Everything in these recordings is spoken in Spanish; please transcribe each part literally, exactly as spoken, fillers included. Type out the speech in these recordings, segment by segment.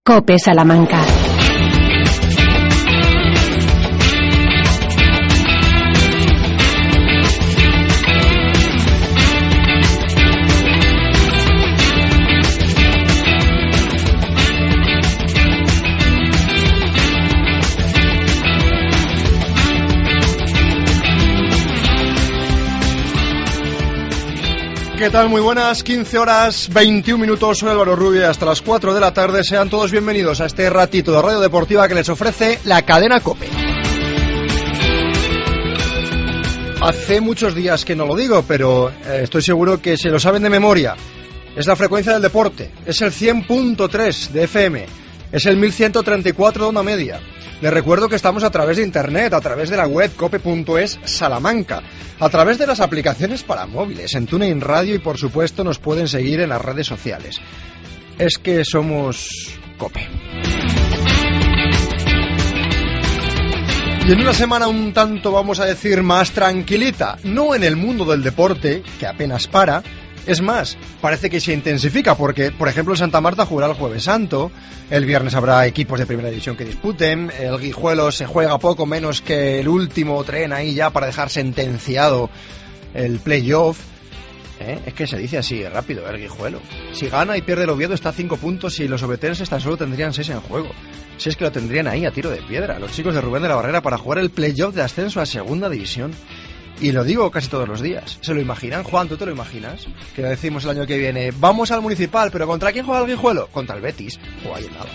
COPE Salamanca. ¿Qué tal? Muy buenas, quince horas, veintiún minutos, soy Álvaro Rubio, hasta las cuatro de la tarde. Sean todos bienvenidos a este ratito de radio deportiva que les ofrece la cadena COPE. Hace muchos días que no lo digo, pero eh, estoy seguro que se lo saben de memoria. Es la frecuencia del deporte, es el cien punto tres de F M, es el mil ciento treinta y cuatro de onda media. Les recuerdo que estamos a través de internet, a través de la web cope punto es Salamanca, a través de las aplicaciones para móviles, en TuneIn Radio y por supuesto nos pueden seguir en las redes sociales. Es que somos COPE. Y en una semana un tanto, vamos a decir, más tranquilita, no en el mundo del deporte, que apenas para. Es más, parece que se intensifica porque, por ejemplo, el Santa Marta jugará el Jueves Santo, el viernes habrá equipos de primera división que disputen, el Guijuelo se juega poco menos que el último tren ahí ya para dejar sentenciado el playoff. ¿Eh? Es que se dice así, rápido, el Guijuelo. Si gana y pierde el Oviedo está a cinco puntos y los obetenses tan solo tendrían seis en juego. Si es que lo tendrían ahí a tiro de piedra, los chicos de Rubén de la Barrera para jugar el playoff de ascenso a segunda división. Y lo digo casi todos los días. ¿Se lo imaginan? Juan, ¿tú te lo imaginas? Que decimos el año que viene, vamos al Municipal, pero ¿contra quién juega el Guijuelo? Contra el Betis. O ahí nada.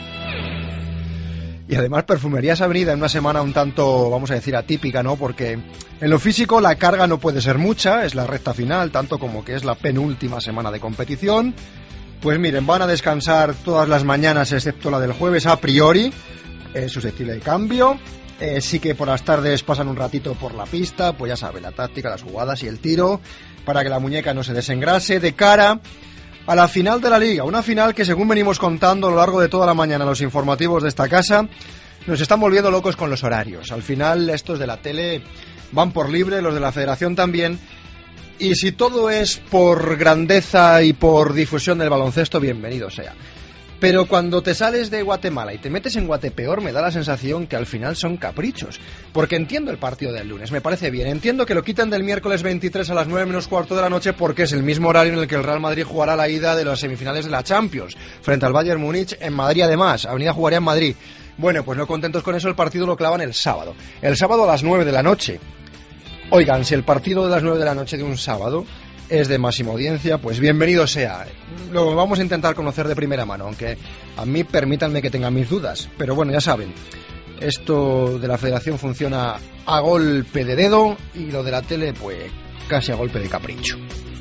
Y además Perfumerías Avenida en una semana un tanto, vamos a decir, atípica, ¿no? Porque en lo físico la carga no puede ser mucha, es la recta final, tanto como que es la penúltima semana de competición. Pues miren, van a descansar todas las mañanas excepto la del jueves a priori, es susceptible de cambio. Eh, sí que por las tardes pasan un ratito por la pista, pues ya sabe, la táctica, las jugadas y el tiro, para que la muñeca no se desengrase, de cara a la final de la Liga. Una final que, según venimos contando a lo largo de toda la mañana los informativos de esta casa, nos están volviendo locos con los horarios. Al final estos de la tele van por libre, los de la Federación también, y si todo es por grandeza y por difusión del baloncesto, bienvenido sea. Pero cuando te sales de Guatemala y te metes en Guatepeor, me da la sensación que al final son caprichos. Porque entiendo el partido del lunes, me parece bien. Entiendo que lo quiten del miércoles veintitrés a las nueve menos cuarto de la noche porque es el mismo horario en el que el Real Madrid jugará la ida de las semifinales de la Champions. Frente al Bayern Múnich en Madrid además. Avenida jugaría en Madrid. Bueno, pues no contentos con eso, el partido lo clavan el sábado. El sábado a las nueve de la noche. Oigan, si el partido de las nueve de la noche de un sábado es de máxima audiencia, pues bienvenido sea. Lo vamos a intentar conocer de primera mano, aunque a mí permítanme que tenga mis dudas. Pero bueno, ya saben, esto de la Federación funciona a golpe de dedo y lo de la tele, pues casi a golpe de capricho.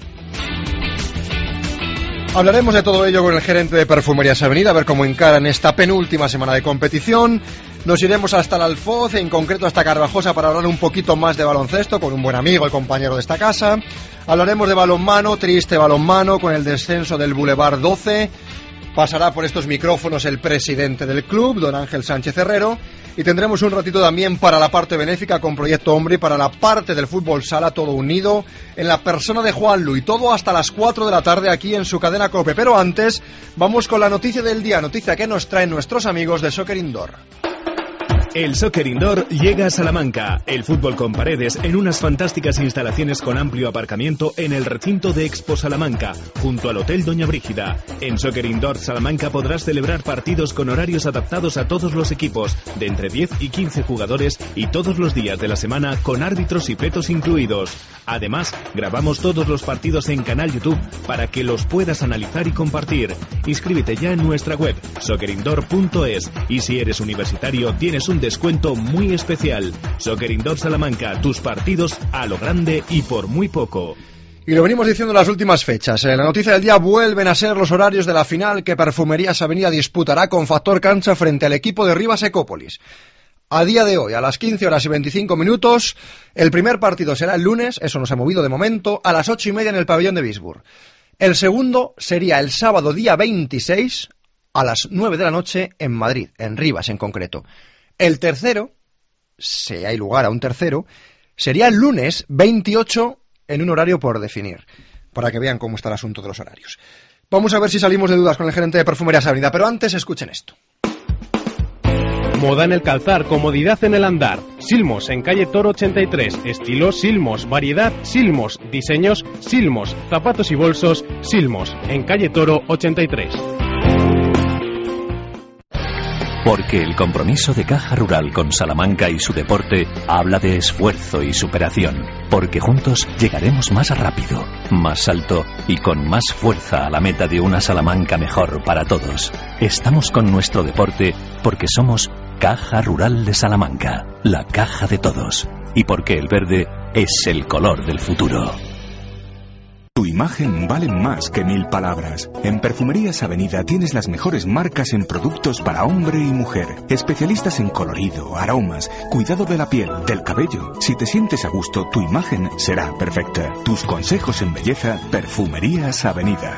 Hablaremos de todo ello con el gerente de Perfumerías Avenida, a ver cómo encaran esta penúltima semana de competición. Nos iremos hasta el Alfoz, en concreto hasta Carvajosa, para hablar un poquito más de baloncesto con un buen amigo y compañero de esta casa. Hablaremos de balonmano, triste balonmano, con el descenso del Boulevard doce. Pasará por estos micrófonos el presidente del club, don Ángel Sánchez Herrero. Y tendremos un ratito también para la parte benéfica con Proyecto Hombre y para la parte del fútbol sala, todo unido en la persona de Juanlu, y todo hasta las cuatro de la tarde aquí en su cadena COPE. Pero antes, vamos con la noticia del día, noticia que nos traen nuestros amigos de Soccer Indoor. El Soccer Indoor llega a Salamanca. El fútbol con paredes en unas fantásticas instalaciones con amplio aparcamiento en el recinto de Expo Salamanca, junto al Hotel Doña Brígida. En Soccer Indoor Salamanca podrás celebrar partidos con horarios adaptados a todos los equipos, de entre diez y quince jugadores y todos los días de la semana con árbitros y petos incluidos. Además, grabamos todos los partidos en canal YouTube para que los puedas analizar y compartir. Inscríbete ya en nuestra web, soccer indoor punto es, y si eres universitario tienes un descuento muy especial. Soccer Indoor Salamanca, tus partidos a lo grande y por muy poco. Y lo venimos diciendo en las últimas fechas. En la noticia del día vuelven a ser los horarios de la final que Perfumerías Avenida disputará con Factor Cancha frente al equipo de Rivas Ecópolis. A día de hoy, a las quince horas y veinticinco minutos, el primer partido será el lunes, eso no se ha movido de momento, a las ocho y media en el pabellón de Bisburg. El segundo sería el sábado día veintiséis a las nueve de la noche en Madrid, en Rivas en concreto. El tercero, si hay lugar a un tercero, sería el lunes veintiocho en un horario por definir, para que vean cómo está el asunto de los horarios. Vamos a ver si salimos de dudas con el gerente de Perfumerías Avenida, pero antes escuchen esto. Moda en el calzar, comodidad en el andar. Silmos en calle Toro ochenta y tres. Estilo Silmos. Variedad Silmos. Diseños Silmos. Zapatos y bolsos Silmos. En calle Toro ochenta y tres. Porque el compromiso de Caja Rural con Salamanca y su deporte habla de esfuerzo y superación. Porque juntos llegaremos más rápido, más alto y con más fuerza a la meta de una Salamanca mejor para todos. Estamos con nuestro deporte porque somos Caja Rural de Salamanca, la caja de todos. Y porque el verde es el color del futuro. Tu imagen vale más que mil palabras. En Perfumerías Avenida tienes las mejores marcas en productos para hombre y mujer. Especialistas en colorido, aromas, cuidado de la piel, del cabello. Si te sientes a gusto, tu imagen será perfecta. Tus consejos en belleza, Perfumerías Avenida.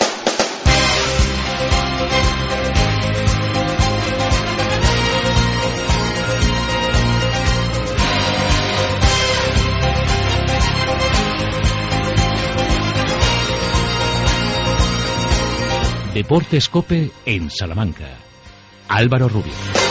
Deportes Cope en Salamanca. Álvaro Rubio.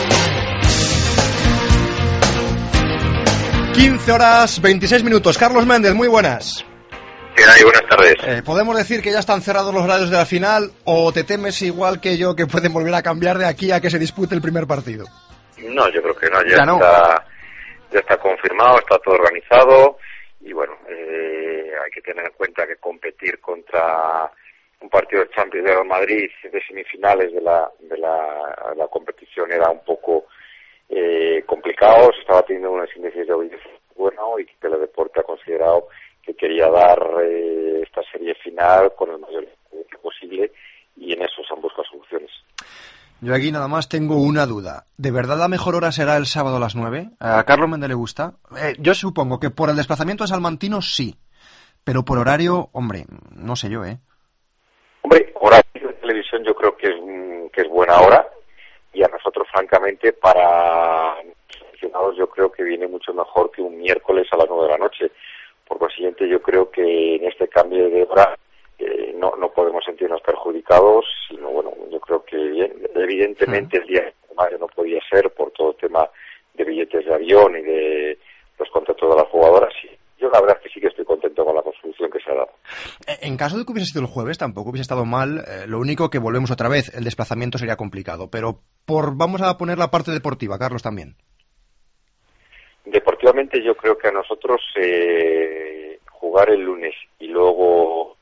quince horas veintiséis minutos. Carlos Méndez, muy buenas. ¿Qué hay? Buenas tardes. Eh, ¿Podemos decir que ya están cerrados los horarios de la final o te temes igual que yo que pueden volver a cambiar de aquí a que se dispute el primer partido? No, yo creo que no. Ya, ya no. Está, ya está confirmado, está todo organizado y bueno, eh, hay que tener en cuenta que competir contra un partido de Champions de Real Madrid de semifinales de la de la, la competición era un poco eh, complicado, se estaba teniendo unos índices de audiencia bueno y Teledeporte ha considerado que quería dar eh, esta serie final con el mayor tiempo posible y en eso se han buscado soluciones. Yo aquí nada más tengo una duda. ¿De verdad la mejor hora será el sábado a las nueve? ¿A Carlos Méndez le gusta? Eh, yo supongo que por el desplazamiento a Salmantino sí, pero por horario, hombre, no sé yo, ¿eh? Hombre, horario de televisión yo creo que es que es buena hora y a nosotros francamente para aficionados yo creo que viene mucho mejor que un miércoles a las nueve de la noche. Por consiguiente yo creo que en este cambio de hora eh, no no podemos sentirnos perjudicados, sino bueno, yo creo que bien, evidentemente el día de mayo no podía ser por todo el tema de billetes de avión y de los contratos de las jugadoras. Y yo la verdad es que sí que estoy contento con la construcción que se ha dado. En caso de que hubiese sido el jueves, tampoco hubiese estado mal. Eh, lo único que volvemos otra vez, el desplazamiento sería complicado. Pero por vamos a poner la parte deportiva, Carlos, también. Deportivamente yo creo que a nosotros eh, jugar el lunes y luego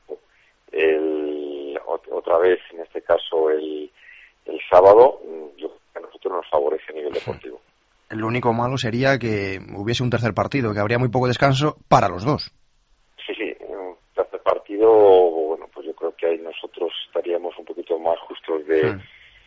el, otra vez, en este caso el, el sábado, yo creo que a nosotros nos favorece a nivel deportivo. Lo único malo sería que hubiese un tercer partido, que habría muy poco descanso para los dos. Sí, sí, un tercer partido, bueno, pues yo creo que ahí nosotros estaríamos un poquito más justos de, sí.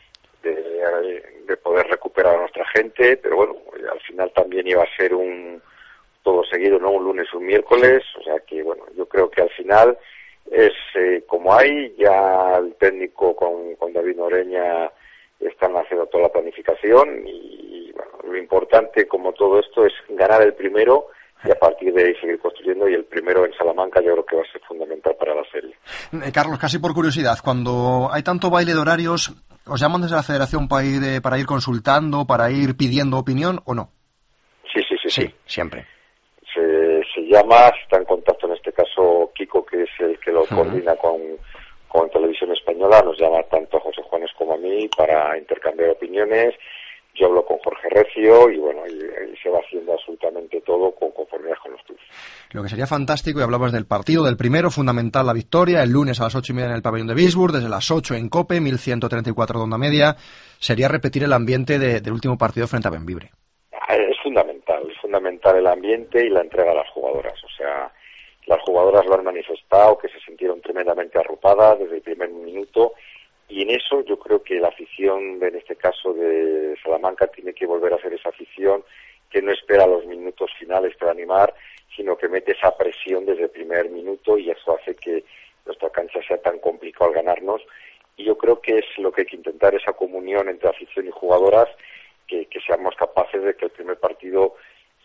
de, de poder recuperar a nuestra gente, pero bueno, al final también iba a ser un todo seguido, ¿no? Un lunes, un miércoles, o sea que bueno, yo creo que al final es eh, como hay, ya el técnico con, con David Noreña están haciendo toda la planificación y bueno, lo importante como todo esto es ganar el primero y a partir de ahí seguir construyendo y el primero en Salamanca yo creo que va a ser fundamental para la serie. Eh, Carlos, casi por curiosidad, cuando hay tanto baile de horarios, ¿os llaman desde la federación para ir, eh, para ir consultando, para ir pidiendo opinión o no? Sí, sí, sí. Sí, sí. siempre. Se, se llama, está en contacto en este caso Kiko, que es el que lo uh-huh. coordina con con Televisión Española, nos llama tanto a José Juanes como a mí para intercambiar opiniones. Yo hablo con Jorge Recio y bueno, y, y se va haciendo absolutamente todo con conformidad con los clubes. Lo que sería fantástico, y hablabas del partido, del primero, fundamental la victoria, el lunes a las ocho y media en el pabellón de Bisburg, desde las ocho en Cope, mil ciento treinta y cuatro de onda media, sería repetir el ambiente de, del último partido frente a Bembibre. Es fundamental, es fundamental el ambiente y la entrega a las jugadoras, o sea, las jugadoras lo han manifestado, que se sintieron tremendamente arropadas desde el primer minuto y en eso yo creo que la afición, en este caso de Salamanca, tiene que volver a ser esa afición que no espera los minutos finales para animar, sino que mete esa presión desde el primer minuto y eso hace que nuestra cancha sea tan complicado al ganarnos y yo creo que es lo que hay que intentar, esa comunión entre afición y jugadoras, que, que seamos capaces de que el primer partido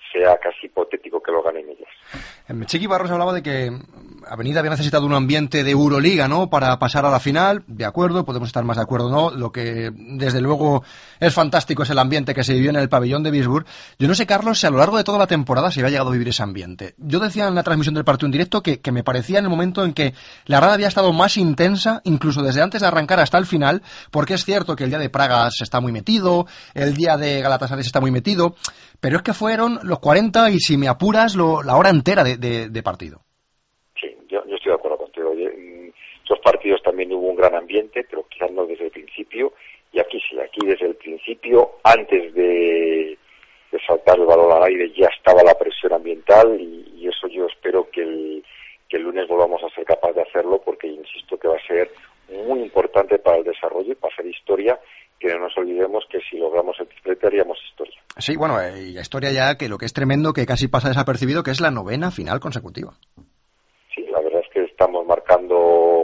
sea casi hipotético que lo ganen ellas. Chiqui Barros hablaba de que Avenida había necesitado un ambiente de Euroliga, ¿no?, para pasar a la final. De acuerdo, podemos estar más de acuerdo, ¿no? Lo que desde luego es fantástico es el ambiente que se vivió en el pabellón de Bisburg. Yo no sé, Carlos, si a lo largo de toda la temporada se había llegado a vivir ese ambiente. Yo decía en la transmisión del partido en directo que, que me parecía en el momento en que la grada había estado más intensa, incluso desde antes de arrancar hasta el final, porque es cierto que el día de Praga se está muy metido, el día de Galatasaray se está muy metido, pero es que fueron los cuarenta y, si me apuras, lo, la hora entera de, de, de partido. Sí, yo, yo estoy de acuerdo contigo. En esos partidos también hubo un gran ambiente, pero quizás no desde el principio, y aquí sí, aquí desde el principio, antes de, de saltar el balón al aire, ya estaba la presión ambiental, y, y eso yo espero que el, que el lunes volvamos a ser capaces de hacerlo, porque insisto que va a ser muy importante para el desarrollo y para hacer historia, que no nos olvidemos que si logramos el triplete haríamos historia. Sí, bueno, eh, y la historia ya, que lo que es tremendo, que casi pasa desapercibido, que es la novena final consecutiva. Sí, la verdad es que estamos marcando,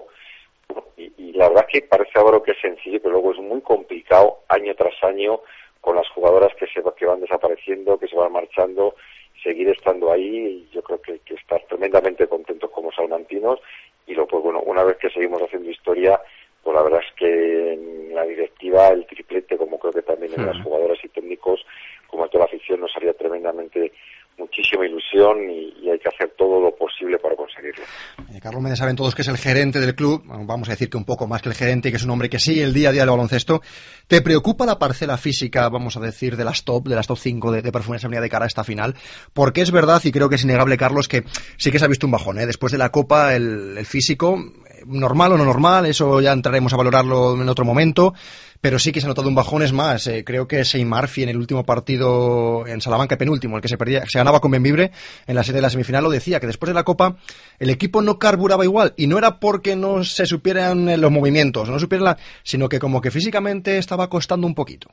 y, y la verdad es que parece ahora que es sencillo, pero luego es muy complicado año tras año, con las jugadoras que se que van desapareciendo, que se van marchando, seguir estando ahí. Y yo creo que, que estar tremendamente contentos como salmantinos, y lo pues bueno, una vez que seguimos haciendo historia, pues la verdad es que en la directiva el triplete, como creo que también en las jugadoras y técnicos, como en toda la afición, nos haría tremendamente muchísima ilusión, y, y hay que hacer todo lo posible para conseguirlo. Eh, Carlos Méndez, saben todos que es el gerente del club, vamos a decir que un poco más que el gerente, que es un hombre que sigue el día a día del baloncesto. ¿Te preocupa la parcela física, vamos a decir, de las top, de las top cinco de, de Perfumerías Avenida de cara a esta final? Porque es verdad, y creo que es innegable, Carlos, que sí que se ha visto un bajón, ¿eh? Después de la Copa, el, el físico, normal o no normal, eso ya entraremos a valorarlo en otro momento, pero sí que se ha notado un bajón. Es más, eh, creo que Shane Murphy en el último partido en Salamanca, penúltimo, el que se perdía, se ganaba con Benvibre en la serie de la semifinal, lo decía, que después de la Copa el equipo no carburaba igual, y no era porque no se supieran los movimientos, no supieran la, sino que como que físicamente estaba costando un poquito.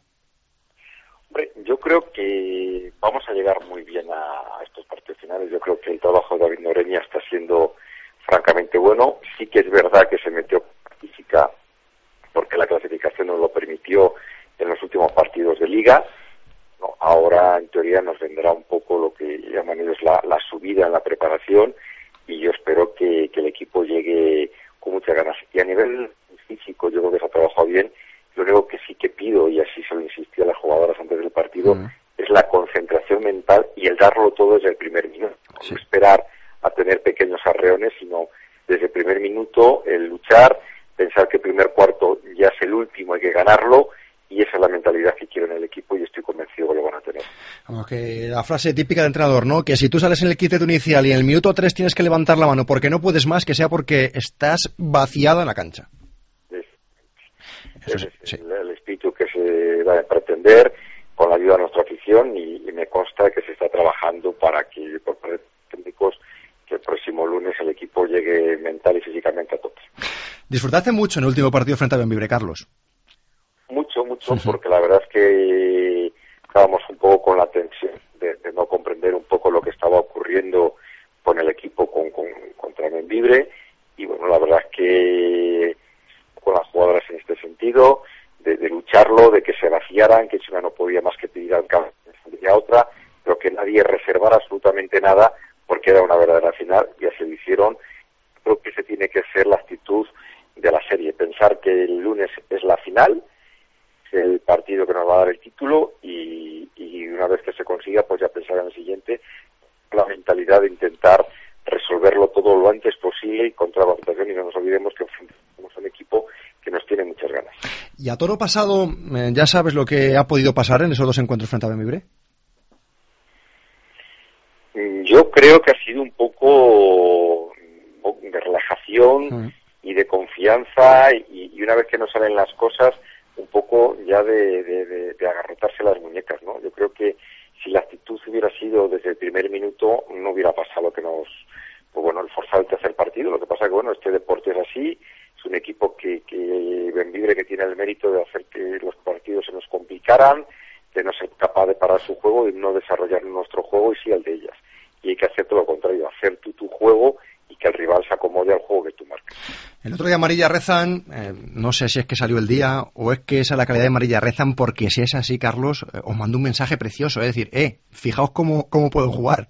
Hombre, yo creo que vamos a llegar muy bien a estos partidos finales. Yo creo que el trabajo de David Noreña está siendo francamente bueno. Sí que es verdad que se metió física porque la clasificación nos lo permitió en los últimos partidos de Liga. No, ahora, en teoría, nos vendrá un poco lo que llaman ellos la, la subida en la preparación, y yo espero que, que el equipo llegue con muchas ganas. Y a nivel físico, yo creo que se ha trabajado bien. Lo único que sí que pido, y así se lo insistí a las jugadoras antes del partido, mm. es la concentración mental y el darlo todo desde el primer minuto. Sí. No esperar a tener pequeños arreones, sino desde el primer minuto el luchar, pensar que el primer cuarto ya es el último, hay que ganarlo, y esa es la mentalidad que quiero en el equipo, y estoy convencido que lo van a tener. Vamos, que la frase típica de entrenador, ¿no? Que si tú sales en el quinteto inicial y en el minuto tres tienes que levantar la mano porque no puedes más, que sea porque estás vaciado en la cancha. Es, Eso es, es sí. el, el espíritu que se va a pretender, con la ayuda de nuestra afición, y, y me consta que se está trabajando para que, por parte de técnicos, que el próximo lunes el equipo llegue mental y físicamente a tope. ¿Disfrutaste mucho en el último partido frente a Benvibre, Carlos? Mucho, mucho, porque la verdad es que estábamos un poco con la tensión de, de no comprender un poco lo que estaba ocurriendo con el equipo con, con, contra Benvibre, y bueno, la verdad es que con las jugadoras en este sentido, de, de lucharlo, de que se vaciaran, que si una no podía más que pedir al campo y a otra, pero que nadie reservara absolutamente nada, porque era una verdadera final, y así lo hicieron. Creo que ese tiene que ser la actitud de la serie, pensar que el lunes es la final, es el partido que nos va a dar el título, y, y una vez que se consiga, pues ya pensar en el siguiente, la mentalidad de intentar resolverlo todo lo antes posible y contra la rotación, y no nos olvidemos que somos un equipo que nos tiene muchas ganas. Y a toro pasado, eh, ¿ya sabes lo que ha podido pasar en esos dos encuentros frente a Benvibre? Yo creo que ha sido un poco de relajación uh-huh. y de confianza, y, y una vez que no salen las cosas, un poco ya de, de, de, de agarrotarse las muñecas, ¿no? Yo creo que si la actitud hubiera sido desde el primer minuto, no hubiera pasado lo que nos, pues bueno, el forzado el tercer partido. Lo que pasa que, bueno, este deporte es así, es un equipo que, que Benvibre, que tiene el mérito de hacer que los partidos se nos complicaran, de no ser capaz de parar su juego y no desarrollar nuestro juego, y sí el de ellas. Y hay que hacer todo lo contrario, hacer tú tu juego y que el rival se acomode al juego que tú marcas. El otro día Marilla rezan, eh, no sé si es que salió el día o es que esa es la calidad de Marilla rezan, porque si es así, Carlos, eh, os mando un mensaje precioso, es decir, eh, fijaos cómo, cómo puedo jugar.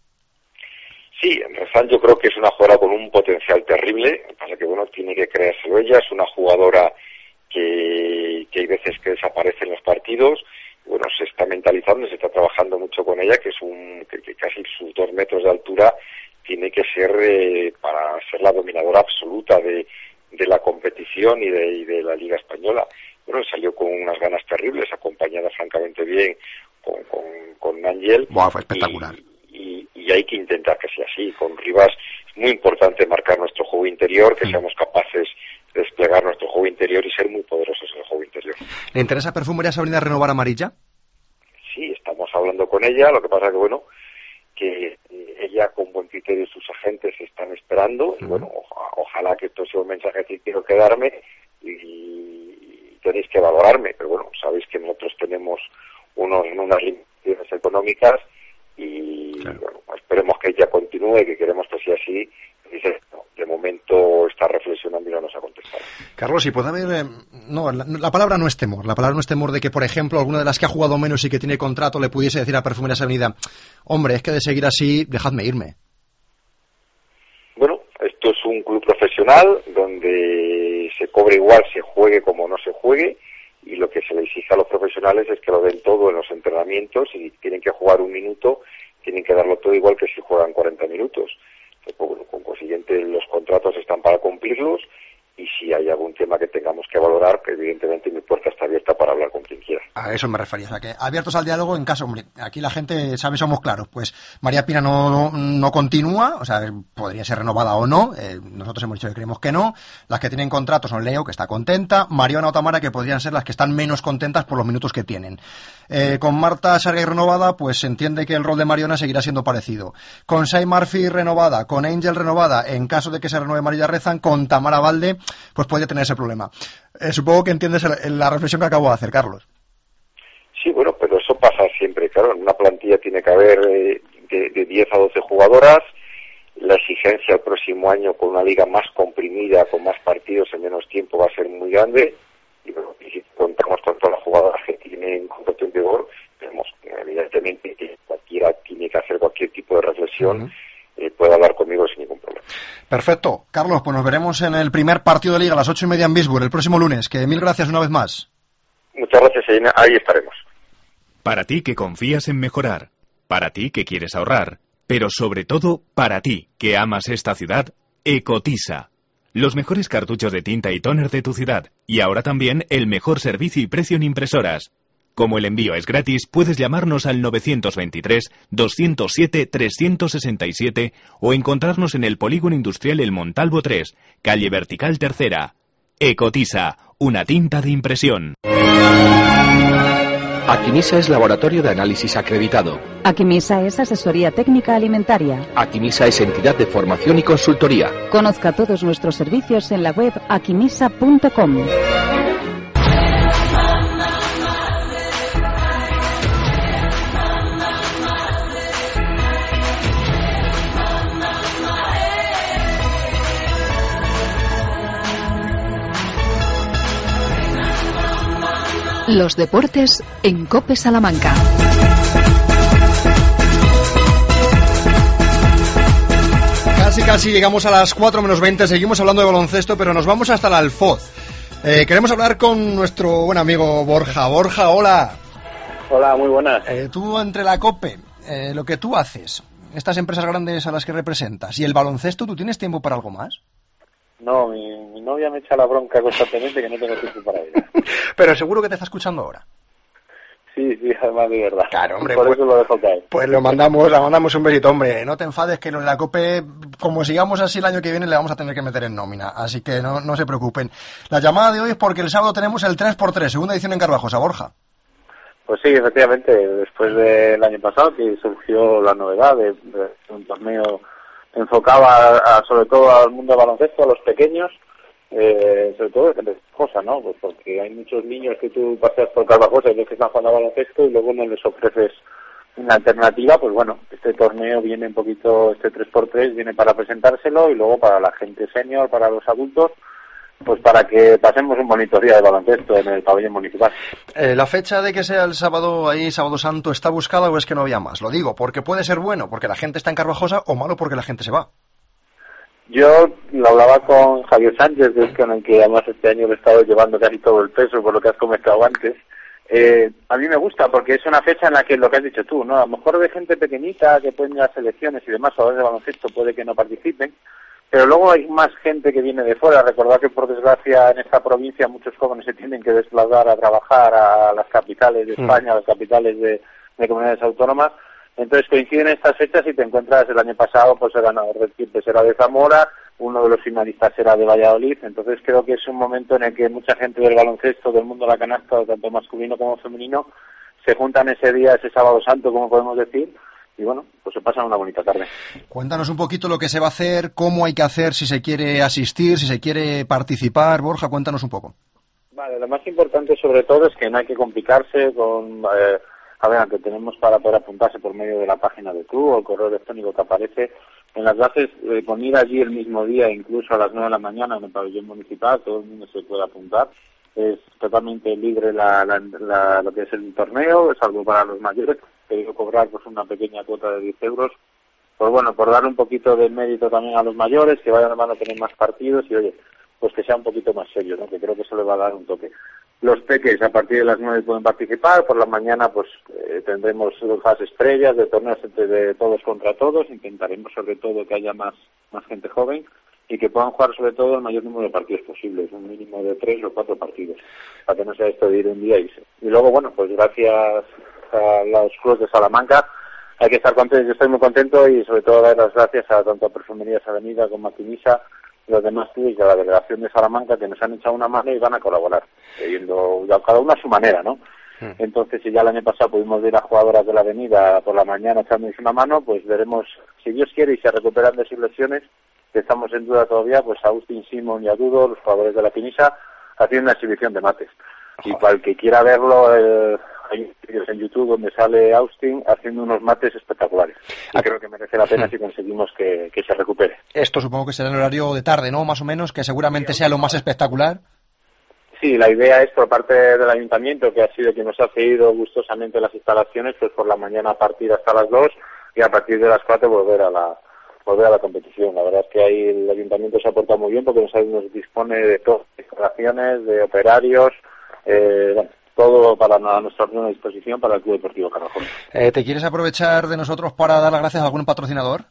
Sí, Rezan yo creo que es una jugadora con un potencial terrible, lo que pasa que bueno, tiene que creérselo ella, es una jugadora que, que hay veces que desaparece en los partidos, bueno, se está mentalizando, se está trabajando mucho con ella, que es un, que, que casi sus dos metros de altura tiene que ser eh, para ser la dominadora absoluta de, de la competición y de, y de la Liga Española. Bueno, salió con unas ganas terribles, acompañada francamente bien con, con, con Ángel. Buah, fue espectacular. Y, y, y hay que intentar que sea así. Con Rivas es muy importante marcar nuestro juego interior, que mm. seamos capaces de desplegar nuestro juego interior y ser muy poderosos en el juego interior. ¿Le interesa a Perfumería Sabrina renovar a Marilla? Sí, estamos hablando con ella, lo que pasa que bueno, que ella con buen criterio y sus agentes están esperando, y bueno, oja, ojalá que esto sea un mensaje que quiero quedarme y, y tenéis que valorarme, pero bueno, sabéis que nosotros tenemos unos, unas limitaciones económicas y claro. Bueno, esperemos que ella continúe, que queremos que sea así. Dice, no, de momento está reflexionando y no nos ha contestado. Carlos, si puede haber... Eh, no, la, la palabra no es temor. La palabra no es temor de que, por ejemplo, alguna de las que ha jugado menos y que tiene contrato le pudiese decir a Perfumerías Avenida, hombre, es que de seguir así, dejadme irme. Bueno, esto es un club profesional donde se cobra igual, se juegue como no se juegue, y lo que se le exige a los profesionales es que lo den todo en los entrenamientos, y si tienen que jugar un minuto, tienen que darlo todo igual que si juegan cuarenta minutos. Bueno, con consiguiente los contratos están para cumplirlos, y si hay algún tema que tengamos que valorar, que evidentemente mi puerta está abierta para hablar con quien quiera. A eso me refería, o sea que abiertos al diálogo en caso, hombre, aquí la gente sabe, somos claros, pues María Pina no, no, no continúa, o sea, podría ser renovada o no, eh, nosotros hemos dicho que creemos que no, las que tienen contratos son Leo, que está contenta, Mariona o Tamara, que podrían ser las que están menos contentas por los minutos que tienen. Eh, con Marta Sergey renovada, pues se entiende que el rol de Mariona seguirá siendo parecido. Con Sai Murphy renovada, con Ángel renovada, en caso de que se renueve Marilla Rezan, con Tamara Valde, pues podría tener ese problema. Eh, supongo que entiendes el, la reflexión que acabo de hacer, Carlos. Sí, bueno, pero eso pasa siempre, claro, en una plantilla tiene que haber eh, de, de diez a doce jugadoras, la exigencia el próximo año con una liga más comprimida, con más partidos en menos tiempo va a ser muy grande, y bueno, y si contamos con todas las jugadoras que tienen contrato en vigor, tenemos evidentemente que cualquiera tiene que hacer cualquier tipo de reflexión, uh-huh. eh, puede hablar conmigo sin ningún problema. Perfecto. Carlos, pues nos veremos en el primer partido de Liga a las ocho y media en Bisburg el próximo lunes. Que mil gracias una vez más. Muchas gracias, Elena. Ahí estaremos. Para ti que confías en mejorar, para ti que quieres ahorrar, pero sobre todo para ti que amas esta ciudad, Ecotisa. Los mejores cartuchos de tinta y tóner de tu ciudad, y ahora también el mejor servicio y precio en impresoras. Como el envío es gratis, puedes llamarnos al novecientos veintitrés, doscientos siete, trescientos sesenta y siete o encontrarnos en el Polígono Industrial El Montalvo tres, calle Vertical Tercera. Ecotisa, una tinta de impresión. Aquimisa es laboratorio de análisis acreditado. Aquimisa es asesoría técnica alimentaria. Aquimisa es entidad de formación y consultoría. Conozca todos nuestros servicios en la web aquimisa punto com. Los deportes en COPE Salamanca. Casi casi llegamos a las cuatro menos veinte, seguimos hablando de baloncesto, pero nos vamos hasta el Alfoz. Eh, queremos hablar con nuestro buen amigo Borja. Borja, hola. Hola, muy buenas. Eh, tú entre la COPE, eh, lo que tú haces, estas empresas grandes a las que representas, y el baloncesto, ¿tú tienes tiempo para algo más? No, mi, mi novia me echa la bronca constantemente que no tengo tiempo para ella. Pero seguro que te está escuchando ahora. Sí, sí, además de verdad. Claro, hombre. Por pues, eso lo dejo caer. Pues lo mandamos, le mandamos un besito, hombre. No te enfades que lo de la COPE, como sigamos así el año que viene, le vamos a tener que meter en nómina. Así que no, no se preocupen. La llamada de hoy es porque el sábado tenemos el tres por tres, segunda edición en Carvajosa, Borja. Pues sí, efectivamente, después del año pasado que surgió la novedad de, de un torneo enfocaba a, sobre todo al mundo del baloncesto, a los pequeños, eh, sobre todo de Carvajosa, ¿no? Pues porque hay muchos niños que tú paseas por Carvajosa y ves que están jugando a baloncesto y luego no les ofreces en alternativa, pues bueno, este torneo viene un poquito, este tres por tres viene para presentárselo y luego para la gente senior, para los adultos, pues para que pasemos un bonito día de baloncesto en el pabellón municipal. Eh, ¿La fecha de que sea el sábado ahí, sábado santo, está buscada o es que no había más? Lo digo, porque puede ser bueno porque la gente está en Carvajosa o malo porque la gente se va. Yo lo hablaba con Javier Sánchez, que es con el que además este año le he estado llevando casi todo el peso por lo que has comentado antes. Eh, a mí me gusta porque es una fecha en la que lo que has dicho tú, ¿no? A lo mejor de gente pequeñita que pueden ir a las selecciones y demás, jugadores de baloncesto puede que no participen, pero luego hay más gente que viene de fuera. Recordad que por desgracia en esta provincia muchos jóvenes se tienen que desplazar a trabajar a las capitales de España, a las capitales de, de comunidades autónomas. Entonces coinciden estas fechas y te encuentras, el año pasado pues el ganador reciente será de Zamora, uno de los finalistas será de Valladolid. Entonces creo que es un momento en el que mucha gente del baloncesto, del mundo de la canasta, tanto masculino como femenino, se juntan ese día, ese sábado santo, como podemos decir, y bueno, pues se pasan una bonita tarde. Cuéntanos un poquito lo que se va a hacer, cómo hay que hacer, si se quiere asistir, si se quiere participar. Borja, cuéntanos un poco. Vale, lo más importante sobre todo es que no hay que complicarse con... Eh, a ver, aunque tenemos para poder apuntarse por medio de la página de club o el correo electrónico que aparece en las bases, eh, con ir allí el mismo día, incluso a las nueve de la mañana en el pabellón municipal, todo el mundo se puede apuntar. Es totalmente libre la, la, la, lo que es el torneo, es algo para los mayores, que yo cobrar pues una pequeña cuota de diez euros. Pues bueno, por darle un poquito de mérito también a los mayores, que vayan a tener más partidos y oye, pues que sea un poquito más serio, ¿no? Que creo que eso le va a dar un toque. Los peques a partir de las nueve pueden participar, por la mañana pues eh, tendremos las estrellas de torneos entre de todos contra todos, intentaremos sobre todo que haya más, más gente joven y que puedan jugar sobre todo el mayor número de partidos posibles, un mínimo de tres o cuatro partidos, para que no sea esto de ir un día y se... Y luego, bueno, pues gracias a los clubes de Salamanca hay que estar contentos, yo estoy muy contento y sobre todo dar las gracias a tanto a Perfumerías Avenida como a Quimisa, los demás clubes de la delegación de Salamanca que nos han echado una mano y van a colaborar, yendo cada uno a su manera, ¿no? Mm. Entonces, si ya el año pasado pudimos ver a jugadoras de la avenida por la mañana echándonos una mano, pues veremos, si Dios quiere y se recuperan de sus lesiones, que estamos en duda todavía, pues Agustín, Simón y Adudo, los jugadores de la Pinisa, haciendo una exhibición de mates. Y para el que quiera verlo, eh, hay vídeos en YouTube donde sale Austin haciendo unos mates espectaculares. Y creo que merece la pena si conseguimos que, que se recupere. Esto supongo que será en horario de tarde, ¿no? Más o menos, que seguramente sea lo más espectacular. Sí, la idea es por parte del ayuntamiento, que ha sido quien nos ha cedido gustosamente las instalaciones, pues por la mañana partir hasta las dos y a partir de las cuatro volver a la volver a la competición. La verdad es que ahí el ayuntamiento se ha portado muy bien porque nos, nos dispone de todas las instalaciones, de operarios, eh, bueno, todo para a nuestra plena disposición para el Club Deportivo Carvajosa. Eh, ¿Te quieres aprovechar de nosotros para dar las gracias a algún patrocinador?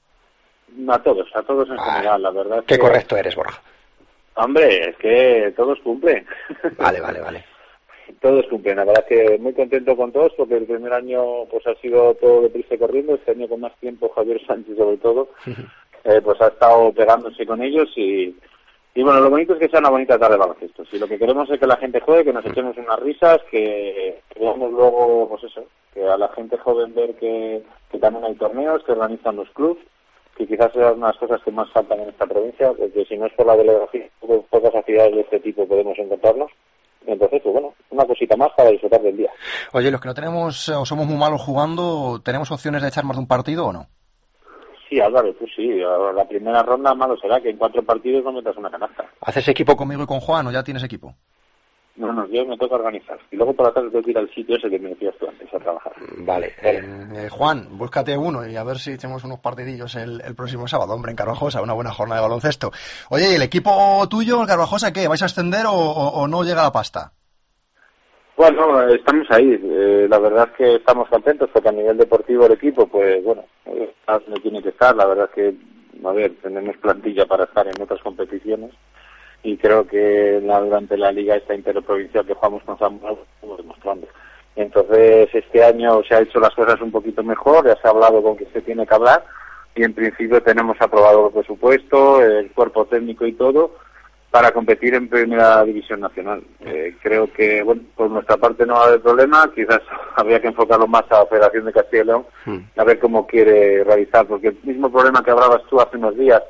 A todos, a todos en ah, general, la verdad. Es qué que... correcto eres, Borja. Hombre, es que todos cumplen. Vale, vale, vale. Todos cumplen, la verdad es que muy contento con todos porque el primer año pues ha sido todo deprisa y corriendo, este año con más tiempo Javier Sánchez sobre todo, eh, pues ha estado pegándose con ellos y, y bueno, lo bonito es que sea una bonita tarde de baloncesto. Si lo que queremos es que la gente juegue, que nos echemos unas risas, que, que veamos luego, pues eso, que a la gente joven ver que, que también hay torneos, que organizan los clubs, que quizás sean unas cosas que más faltan en esta provincia, porque si no es por la delegación, pocas actividades de este tipo podemos encontrarnos. Entonces, pues bueno, una cosita más para disfrutar del día. Oye, los que no tenemos o somos muy malos jugando, ¿tenemos opciones de echar más de un partido o no? Sí, Álvaro, pues sí. La primera ronda malo será que en cuatro partidos no metas una canasta. ¿Haces equipo conmigo y con Juan o ya tienes equipo? No, no, yo me toca organizar. Y luego por la tarde tengo que ir al sitio ese que me decías tú antes a trabajar. Vale. Eh, eh, Juan, búscate uno y a ver si echamos unos partidillos el, el próximo sábado, hombre, en Carvajosa, una buena jornada de baloncesto. Oye, ¿y el equipo tuyo, el Carvajosa, qué? ¿Vais a ascender o, o, o no llega la pasta? Bueno, estamos ahí. Eh, la verdad es que estamos contentos porque a nivel deportivo el equipo, pues bueno, no tiene que estar. La verdad es que, a ver, tenemos plantilla para estar en otras competiciones. Y creo que la, durante la liga esta interprovincial que jugamos con Zamora estamos demostrando. Entonces este año se ha hecho las cosas un poquito mejor, ya se ha hablado con que se tiene que hablar y en principio tenemos aprobado el presupuesto, el cuerpo técnico y todo para competir en Primera División Nacional. Eh, creo que, bueno, por nuestra parte no va a haber problema, quizás habría que enfocarlo más a la Federación de Castilla y León, a ver cómo quiere realizar, porque el mismo problema que hablabas tú hace unos días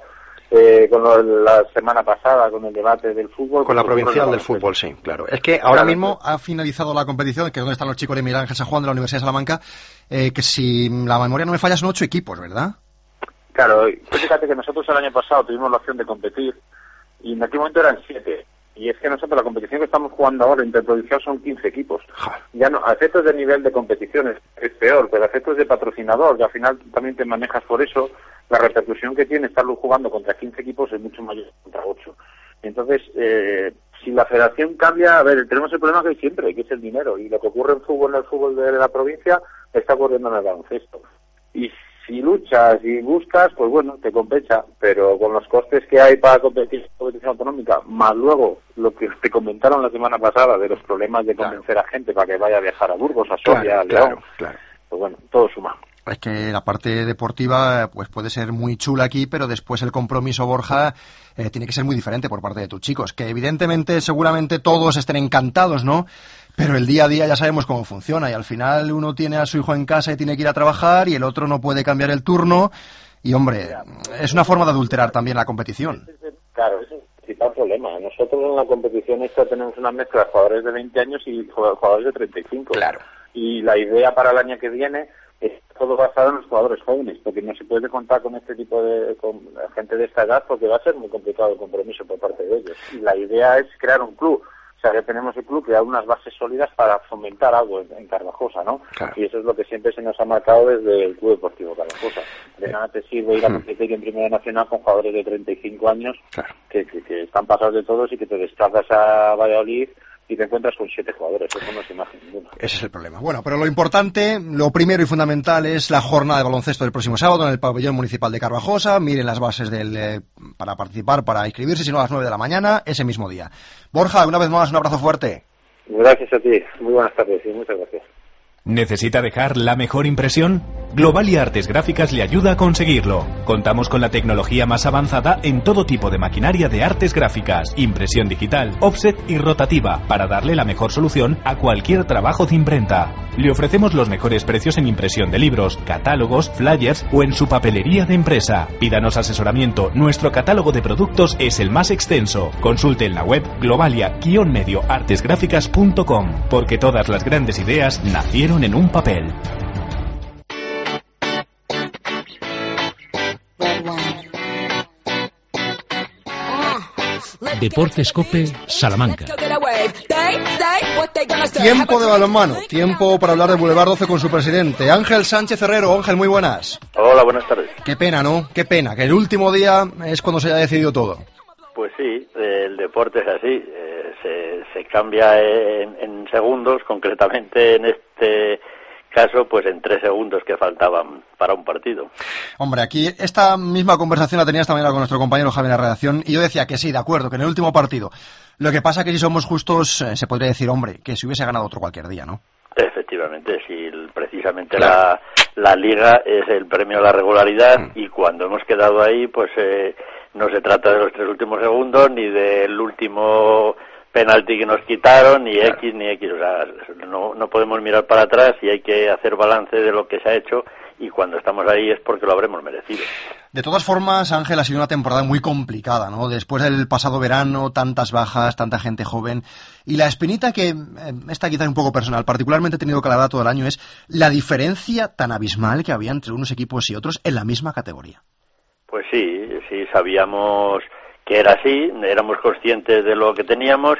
eh, con lo, la semana pasada, con el debate del fútbol. Con la pues, provincial no, del no, fútbol, sí, claro. Es que ahora claro, mismo pues, ha finalizado la competición, que es donde están los chicos de Miguel Ángel San Juan de la Universidad de Salamanca, eh, que si la memoria no me falla son ocho equipos, ¿verdad? Claro, fíjate que nosotros el año pasado tuvimos la opción de competir y en aquel momento eran siete. Y es que nosotros la competición que estamos jugando ahora interprovincial son quince equipos. Ya no, a efectos de nivel de competición es, es peor, pero a efectos de patrocinador, que al final también te manejas por eso, la repercusión que tiene estarlo jugando contra quince equipos es mucho mayor que contra ocho. Entonces, eh, si la federación cambia, a ver, tenemos el problema que hay siempre, que es el dinero, y lo que ocurre en fútbol, en el fútbol de la provincia, está ocurriendo en el baloncesto. Y si luchas y buscas, pues bueno, te compensa, pero con los costes que hay para competir en competición autonómica, más luego lo que te comentaron la semana pasada de los problemas de convencer claro. a gente para que vaya a viajar a Burgos, a Soria, claro, a León, claro, claro. pues bueno, todo suma. Es que la parte deportiva pues puede ser muy chula aquí, pero después el compromiso, Borja, eh, tiene que ser muy diferente por parte de tus chicos, que evidentemente seguramente todos estén encantados, ¿no? Pero el día a día ya sabemos cómo funciona y al final uno tiene a su hijo en casa y tiene que ir a trabajar y el otro no puede cambiar el turno y, hombre, es una forma de adulterar también la competición. Claro, ese es el principal problema. Nosotros en la competición esta tenemos una mezcla de jugadores de veinte años y jugadores de treinta y cinco. Claro. Y la idea para el año que viene es todo basado en los jugadores jóvenes, porque no se puede contar con este tipo de con gente de esta edad porque va a ser muy complicado el compromiso por parte de ellos. Y la idea es crear un club. O sea, que tenemos el club, crear unas bases sólidas para fomentar algo en, en Carvajosa, ¿no? Claro. Y eso es lo que siempre se nos ha marcado desde el Club Deportivo Carvajosa. De nada te sirve ir a competir en Primera Nacional con jugadores de treinta y cinco años claro. que, que, que están pasados de todos y que te desplazas a Valladolid y te encuentras con siete jugadores. Eso no es imagen ninguna. Ese es el problema. Bueno, pero lo importante, lo primero y fundamental es la jornada de baloncesto del próximo sábado en el pabellón municipal de Carvajosa. Miren las bases del, eh, para participar, para inscribirse, si no a las nueve de la mañana, ese mismo día. Borja, una vez más, un abrazo fuerte. Gracias a ti. Muy buenas tardes y muchas gracias. ¿Necesita dejar la mejor impresión? Globalia Artes Gráficas le ayuda a conseguirlo. Contamos con la tecnología más avanzada en todo tipo de maquinaria de artes gráficas, impresión digital, offset y rotativa, para darle la mejor solución a cualquier trabajo de imprenta. Le ofrecemos los mejores precios en impresión de libros, catálogos, flyers o en su papelería de empresa. Pídanos asesoramiento, nuestro catálogo de productos es el más extenso. Consulte en la web globalia-medio artesgráficas punto com, porque todas las grandes ideas nacieron en un papel. Deportes Cope, Salamanca. Tiempo de balonmano, tiempo para hablar de Boulevard doce con su presidente, Ángel Sánchez Herrero. Ángel, muy buenas. Hola, buenas tardes. Qué pena, ¿no? Qué pena, que el último día es cuando se haya decidido todo. Pues sí, el deporte es así, eh, se, se cambia en, en segundos, concretamente en este caso, pues en tres segundos que faltaban para un partido. Hombre, aquí esta misma conversación la tenía esta mañana con nuestro compañero Javi en la redacción y yo decía que sí, de acuerdo, que en el último partido. Lo que pasa que si somos justos, eh, se podría decir, hombre, que si hubiese ganado otro cualquier día, ¿no? Efectivamente, si precisamente claro. la, la Liga es el premio a la regularidad mm. y cuando hemos quedado ahí, pues eh, no se trata de los tres últimos segundos ni del último penalti que nos quitaron, ni claro. X ni X, o sea, no, no podemos mirar para atrás y hay que hacer balance de lo que se ha hecho y cuando estamos ahí es porque lo habremos merecido. De todas formas, Ángel, ha sido una temporada muy complicada, ¿no? Después del pasado verano, tantas bajas, tanta gente joven, y la espinita que, eh, esta quizás un poco personal, particularmente he tenido clavada todo el año, es la diferencia tan abismal que había entre unos equipos y otros en la misma categoría. Pues sí, sí, sabíamos que era así, éramos conscientes de lo que teníamos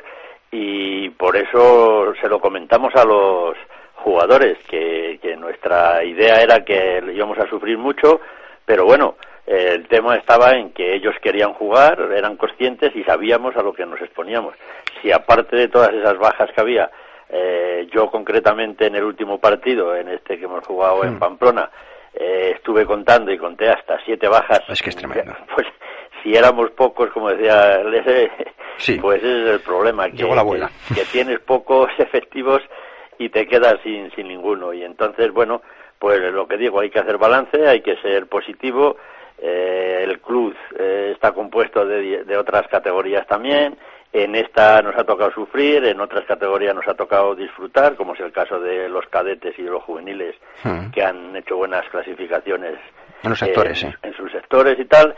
y por eso se lo comentamos a los jugadores, que, que nuestra idea era que íbamos a sufrir mucho, pero bueno, eh, el tema estaba en que ellos querían jugar, eran conscientes y sabíamos a lo que nos exponíamos. Si aparte de todas esas bajas que había, eh, yo concretamente en el último partido, en este que hemos jugado en Pamplona, eh, estuve contando y conté hasta siete bajas. Es que es tremendo. Pues si éramos pocos, como decía ese, sí. pues ese es el problema, que, Llegó la abuela. que, que tienes pocos efectivos y te quedas sin, sin ninguno. Y entonces, bueno, pues lo que digo, hay que hacer balance, hay que ser positivo. Eh, el club eh, está compuesto de, de otras categorías también. En esta nos ha tocado sufrir, en otras categorías nos ha tocado disfrutar, como es el caso de los cadetes y de los juveniles, hmm. que han hecho buenas clasificaciones en los sectores, en, sí. en sus sectores y tal.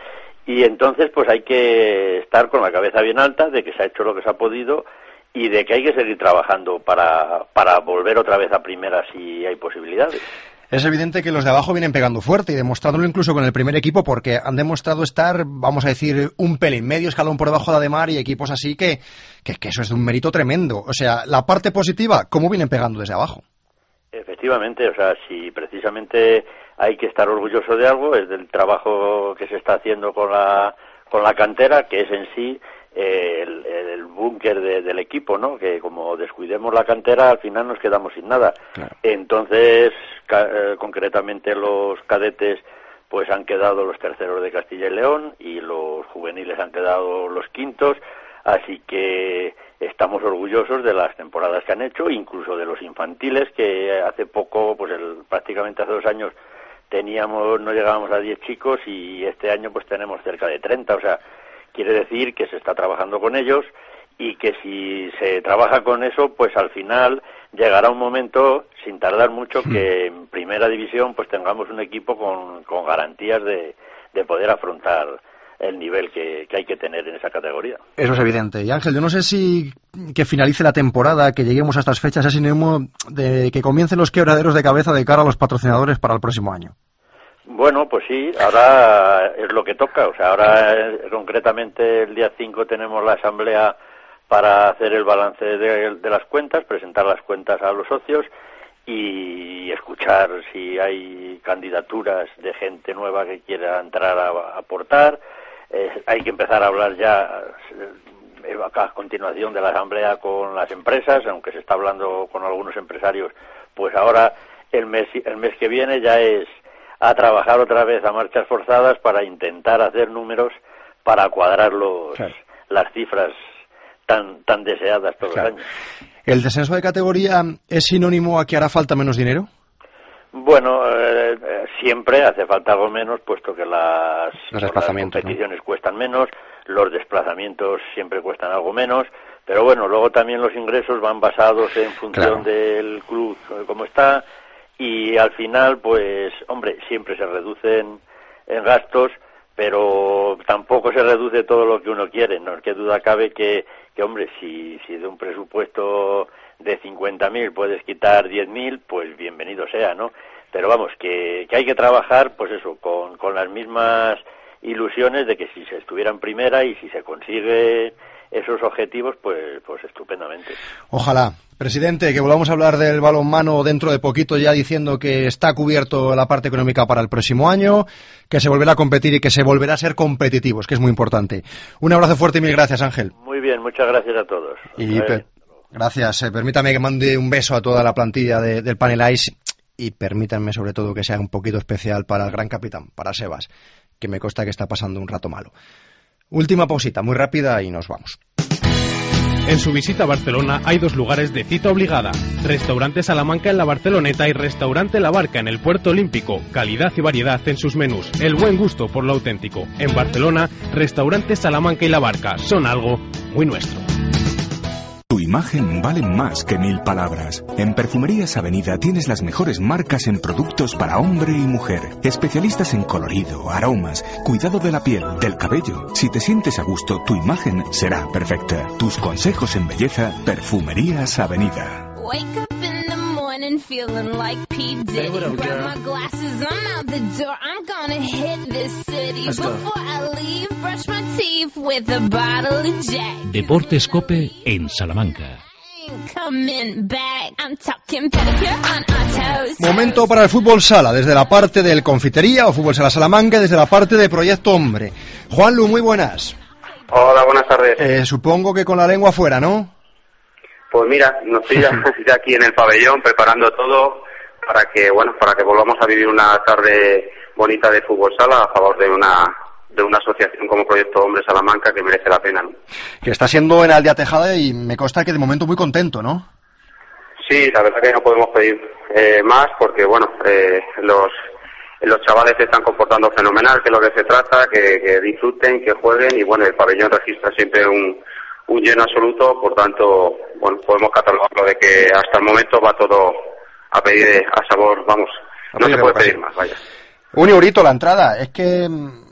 y entonces pues hay que estar con la cabeza bien alta de que se ha hecho lo que se ha podido y de que hay que seguir trabajando para, para volver otra vez a primera si hay posibilidades. Es evidente que los de abajo vienen pegando fuerte y demostrándolo incluso con el primer equipo, porque han demostrado estar, vamos a decir, un pelín, medio escalón por debajo de Ademar y equipos así que, que, que eso es de un mérito tremendo. O sea, la parte positiva, ¿cómo vienen pegando desde abajo? Efectivamente, o sea, si precisamente hay que estar orgulloso de algo, es del trabajo que se está haciendo con la, con la cantera, que es en sí eh, el, el búnker de, del equipo, ¿no? Que como descuidemos la cantera, al final nos quedamos sin nada. Claro. Entonces, ca eh, concretamente los cadetes pues han quedado los terceros de Castilla y León y los juveniles han quedado los quintos, así que estamos orgullosos de las temporadas que han hecho, incluso de los infantiles, que hace poco, pues el, prácticamente hace dos años teníamos, no llegábamos a diez chicos y este año pues tenemos cerca de treinta, o sea, quiere decir que se está trabajando con ellos y que si se trabaja con eso, pues al final llegará un momento, sin tardar mucho, que en primera división pues tengamos un equipo con, con garantías de, de poder afrontar el nivel que, que hay que tener en esa categoría. Eso es evidente. Y Ángel, yo no sé si que finalice la temporada, que lleguemos a estas fechas, es sinónimo de que comiencen los quebraderos de cabeza de cara a los patrocinadores para el próximo año. Bueno, pues sí, ahora es lo que toca. O sea, ahora eh, concretamente el día cinco tenemos la asamblea para hacer el balance de, de las cuentas, presentar las cuentas a los socios y escuchar si hay candidaturas de gente nueva que quiera entrar a, a aportar. Eh, hay que empezar a hablar ya eh, a continuación de la asamblea con las empresas, aunque se está hablando con algunos empresarios, pues ahora el mes, el mes que viene ya es a trabajar otra vez a marchas forzadas para intentar hacer números para cuadrar los, claro. las cifras tan, tan deseadas todos claro. los años. ¿El descenso de categoría es sinónimo a que hará falta menos dinero? Bueno, eh, siempre hace falta algo menos, puesto que las, los desplazamientos, las competiciones ¿no? cuestan menos, los desplazamientos siempre cuestan algo menos, pero bueno, luego también los ingresos van basados en función claro. del club como está, y al final, pues, hombre, siempre se reducen en gastos, pero tampoco se reduce todo lo que uno quiere, no es que duda cabe que, que hombre, si, si de un presupuesto de cincuenta mil puedes quitar diez mil, pues bienvenido sea, ¿no? Pero vamos, que, que hay que trabajar, pues eso, con, con las mismas ilusiones de que si se estuviera en primera y si se consigue esos objetivos, pues, pues estupendamente. Ojalá. Presidente, que volvamos a hablar del balonmano dentro de poquito, ya diciendo que está cubierto la parte económica para el próximo año, que se volverá a competir y que se volverá a ser competitivos, que es muy importante. Un abrazo fuerte y mil gracias, Ángel. Muy bien, muchas gracias a todos. Y per gracias. Eh, permítame que mande un beso a toda la plantilla de, del Panel Ice y permítanme sobre todo que sea un poquito especial para el gran capitán, para Sebas, que me consta que está pasando un rato malo. Última pausita, muy rápida y nos vamos. En su visita a Barcelona hay dos lugares de cita obligada. Restaurante Salamanca en la Barceloneta y Restaurante La Barca en el Puerto Olímpico. Calidad y variedad en sus menús. El buen gusto por lo auténtico. En Barcelona, Restaurante Salamanca y La Barca son algo muy nuestro. Tu imagen vale más que mil palabras. En Perfumerías Avenida tienes las mejores marcas en productos para hombre y mujer. Especialistas en colorido, aromas, cuidado de la piel, del cabello. Si te sientes a gusto, tu imagen será perfecta. Tus consejos en belleza, Perfumerías Avenida. Feeling like P. Diddy. Grab my glasses, I'm out the door. I'm gonna hit this city. Before I leave, brush my teeth with a bottle of Jack. Deportes Cope en Salamanca. Momento para el fútbol sala, desde la parte del Confitería o Fútbol Sala Salamanca, desde la parte de Proyecto Hombre. Juanlu, muy buenas. Hola, buenas tardes. Eh, supongo que con la lengua afuera, ¿no? Pues mira, nos estoy ya, ya aquí en el pabellón preparando todo para que, bueno, para que volvamos a vivir una tarde bonita de fútbol sala a favor de una de una asociación como Proyecto Hombre Salamanca que merece la pena, ¿no? Que está siendo en Aldea Tejada y me consta que de momento muy contento, ¿no? Sí, la verdad que no podemos pedir eh, más porque, bueno, eh, los los chavales se están comportando fenomenal, que es lo que se trata, que, que disfruten, que jueguen y, bueno, el pabellón registra siempre un un lleno absoluto, por tanto, bueno, podemos catalogarlo de que hasta el momento va todo a pedir a sabor, vamos, no se puede pedir más, vaya. Un eurito la entrada, es que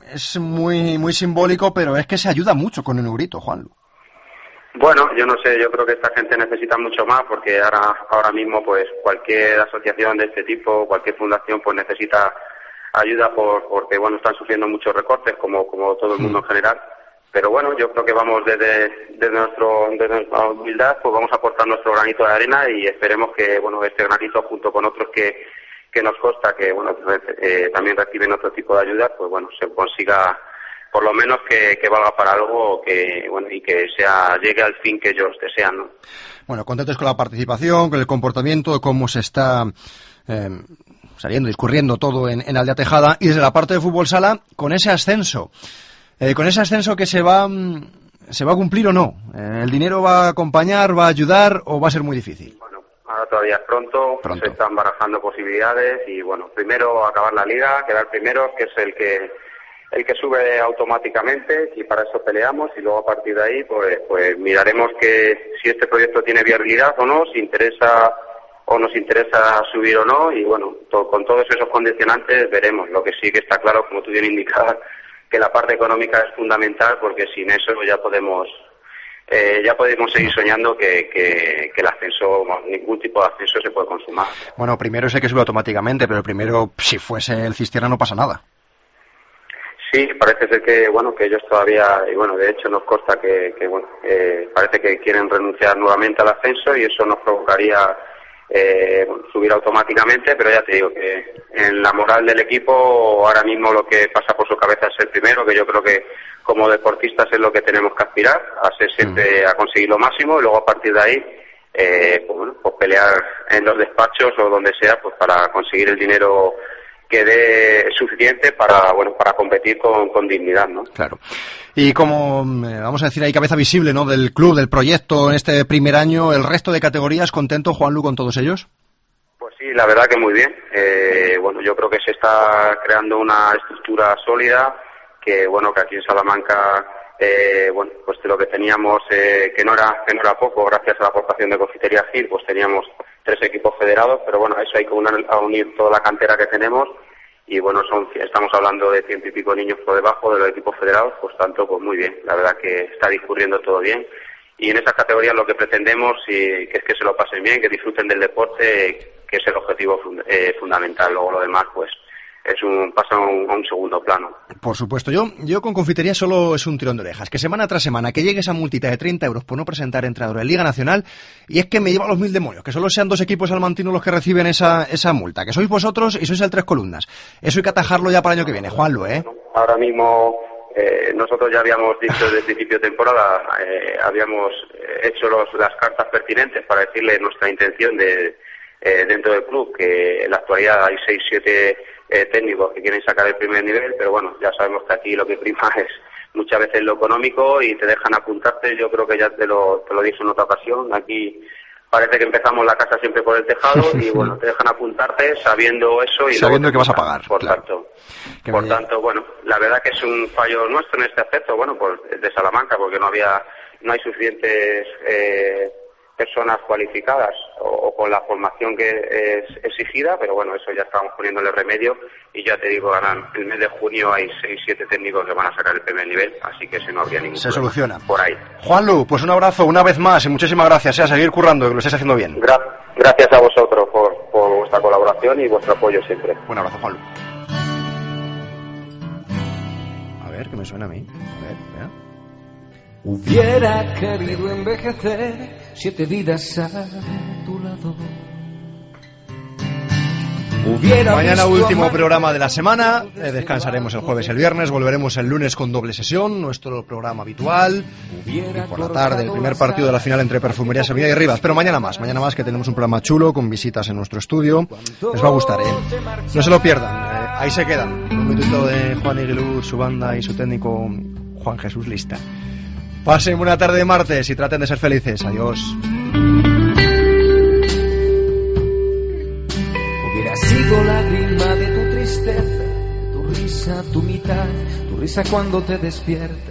es muy muy simbólico, pero es que se ayuda mucho con el eurito, Juanlu. Bueno, yo no sé, yo creo que esta gente necesita mucho más porque ahora ahora mismo pues cualquier asociación de este tipo, cualquier fundación pues necesita ayuda por porque bueno, están sufriendo muchos recortes como como todo el mundo en general. Pero bueno, yo creo que vamos desde, desde, nuestro, desde nuestra humildad, pues vamos a aportar nuestro granito de arena y esperemos que, bueno, este granito junto con otros que, que nos consta que, bueno, eh, también reciben otro tipo de ayuda, pues bueno, se consiga por lo menos que, que valga para algo que, bueno, y que sea llegue al fin que ellos desean, ¿no? Bueno, contentos con la participación, con el comportamiento, cómo se está eh, saliendo, discurriendo todo en, en Aldea Tejada y desde la parte de fútbol sala, con ese ascenso. Eh, con ese ascenso que se va se va a cumplir o no, eh, ¿el dinero va a acompañar, va a ayudar o va a ser muy difícil? Bueno, ahora todavía es pronto, pronto. Se están barajando posibilidades y bueno, primero acabar la liga, quedar primero, que es el que el que sube automáticamente y para eso peleamos y luego a partir de ahí pues pues miraremos que si este proyecto tiene viabilidad o no, si interesa o nos interesa subir o no y bueno, to- con todos esos condicionantes veremos. Lo que sí que está claro, como tú bien indicabas, que la parte económica es fundamental porque sin eso ya podemos eh, ya podemos seguir soñando que, que, que el ascenso, ningún tipo de ascenso se puede consumar. Bueno, primero sé que sube automáticamente, pero primero si fuese el Cistierna no pasa nada. Sí, parece ser que bueno que ellos todavía, y bueno, de hecho nos consta que, que bueno, eh, parece que quieren renunciar nuevamente al ascenso y eso nos provocaría Eh, subir automáticamente, pero ya te digo que en la moral del equipo ahora mismo lo que pasa por su cabeza es el primero, que yo creo que como deportistas es lo que tenemos que aspirar, a ser siempre a conseguir lo máximo y luego a partir de ahí eh, pues, bueno, pues pelear en los despachos o donde sea pues para conseguir el dinero que dé suficiente para bueno para competir con, con dignidad, ¿no? Claro. Y como, vamos a decir, hay cabeza visible, ¿no?, del club, del proyecto en este primer año, ¿el resto de categorías contento, Juanlu, con todos ellos? Pues sí, la verdad que muy bien. Eh, bueno, yo creo que se está creando una estructura sólida, que bueno, que aquí en Salamanca, eh, bueno, pues de lo que teníamos, eh, que no era que no era poco, gracias a la aportación de Confitería Gil, pues teníamos tres equipos federados, pero bueno, eso hay que unir, a unir toda la cantera que tenemos. Y bueno, son estamos hablando de ciento y pico niños por debajo de los equipos federados, pues tanto, pues muy bien. La verdad que está discurriendo todo bien. Y en esas categorías lo que pretendemos y que es que se lo pasen bien, que disfruten del deporte, que es el objetivo fund- eh, fundamental. Luego lo demás, pues es un pasa a un, a un segundo plano. Por supuesto. Yo yo con Confitería solo es un tirón de orejas. Que semana tras semana que llegue esa multita de treinta euros por no presentar entrenador en Liga Nacional y es que me lleva a los mil demonios. Que solo sean dos equipos salmantinos los que reciben esa esa multa. Que sois vosotros y sois el Tres Columnas. Eso hay que atajarlo ya para el año que viene. Juanlu, ¿eh? Ahora mismo eh, nosotros ya habíamos dicho desde el principio de temporada, eh, habíamos hecho los, las cartas pertinentes para decirle nuestra intención de eh, dentro del club, que en la actualidad hay seis, siete Eh, técnicos que quieren sacar el primer nivel, pero bueno, ya sabemos que aquí lo que prima es muchas veces lo económico y te dejan apuntarte. Yo creo que ya te lo, te lo dije en otra ocasión, aquí parece que empezamos la casa siempre por el tejado y bueno, te dejan apuntarte sabiendo eso y sabiendo que vas a pagar, por claro. tanto que por me... tanto bueno, la verdad que es un fallo nuestro en este aspecto, bueno, pues de Salamanca, porque no había no hay suficientes eh, personas cualificadas o, o con la formación que es exigida, pero bueno, eso ya estamos poniéndole remedio y ya te digo, ahora en el mes de junio hay seis, siete técnicos que van a sacar el primer nivel, así que eso no habría ningún se problema soluciona por ahí. Juanlu, pues un abrazo una vez más y muchísimas gracias, eh, a seguir currando, que lo estáis haciendo bien. Gra- gracias a vosotros por, por vuestra colaboración y vuestro apoyo siempre. Un abrazo, Juanlu. A ver, que me suena a mí. A ver, vea. Hubiera querido envejecer siete vidas a tu lado. Hubiera Mañana visto último amar... programa de la semana, eh, descansaremos el jueves y el viernes, volveremos el lunes con doble sesión, nuestro programa habitual, y por la tarde el primer partido de la final entre Perfumería Sevilla y Rivas, pero mañana más, mañana más que tenemos un programa chulo con visitas en nuestro estudio, les va a gustar, ¿eh? No se lo pierdan, eh, ahí se quedan, un minutito de Juan Iguiluz, su banda y su técnico Juan Jesús Lista. Pasen una tarde de martes y traten de ser felices, adiós. Hubiera sido lágrima de tu tristeza, tu risa, tu mitad, tu risa cuando te despiertas.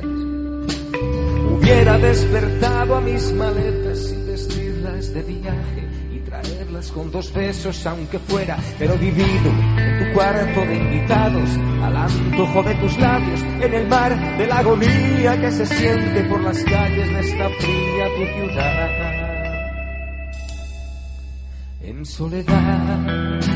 Hubiera despertado a mis maletas y vestirlas de viaje y traer traerlas con dos besos aunque fuera, pero divido en tu cuarto de invitados, al antojo de tus labios, en el mar de la agonía que se siente por las calles de esta fría tu ciudad. En soledad